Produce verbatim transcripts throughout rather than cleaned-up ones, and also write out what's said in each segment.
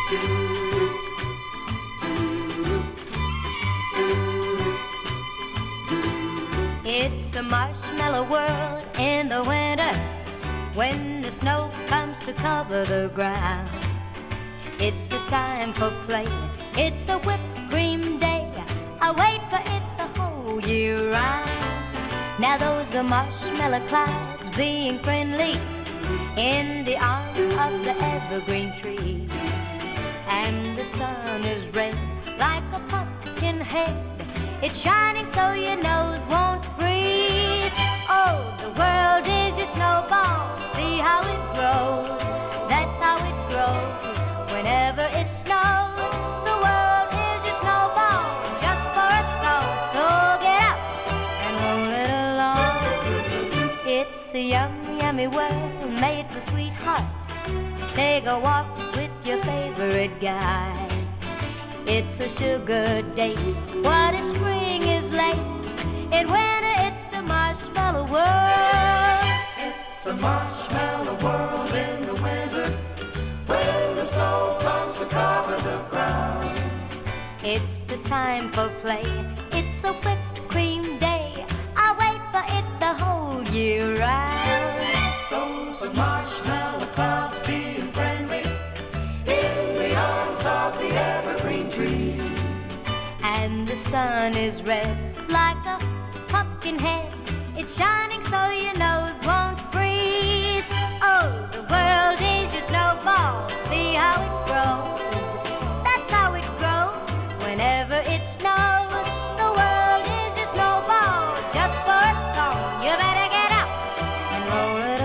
It's a marshmallow world in the winter when the snow comes to cover the ground. It's the time for play. It's a whipped cream day. I wait for it the whole year round. Now those are marshmallow clouds being friendly in the arms of the evergreen trees. And the sun is red like a pumpkin head. It's shining so your nose won't freeze. Oh, the world is your snowball. See how it grows. That's how it grows. Whenever it snows, the world is your snowball, just for a song. So get up and roll it along. It's a yum, yummy world made for sweethearts. Take a walk with your favorite guy. It's a sugar date. What if spring is late? In winter, it's a marshmallow world. It's a marshmallow world in the winter when the snow comes to cover the ground. It's the time for play. It's a whipped cream day. I wait for it the whole year round. Those are marshmallow clouds being friendly in the arms of the evergreen tree. And the sun is red like a pumpkin head. It's shining so your nose won't freeze. Oh, the world is your snowball. See how it grows. That's how it grows. Whenever it snows, the world is your snowball. Just for a song, you better get up and roll it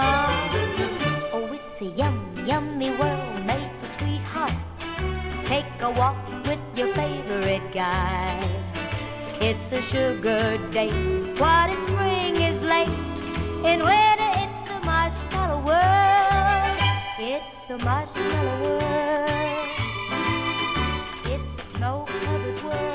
along. Oh, it's a yum, yummy world made for sweethearts. Take a walk with your favorite guy. It's a sugar date. What if spring is late? In winter, it's a marshmallow world. It's a marshmallow world. It's a snow-covered world.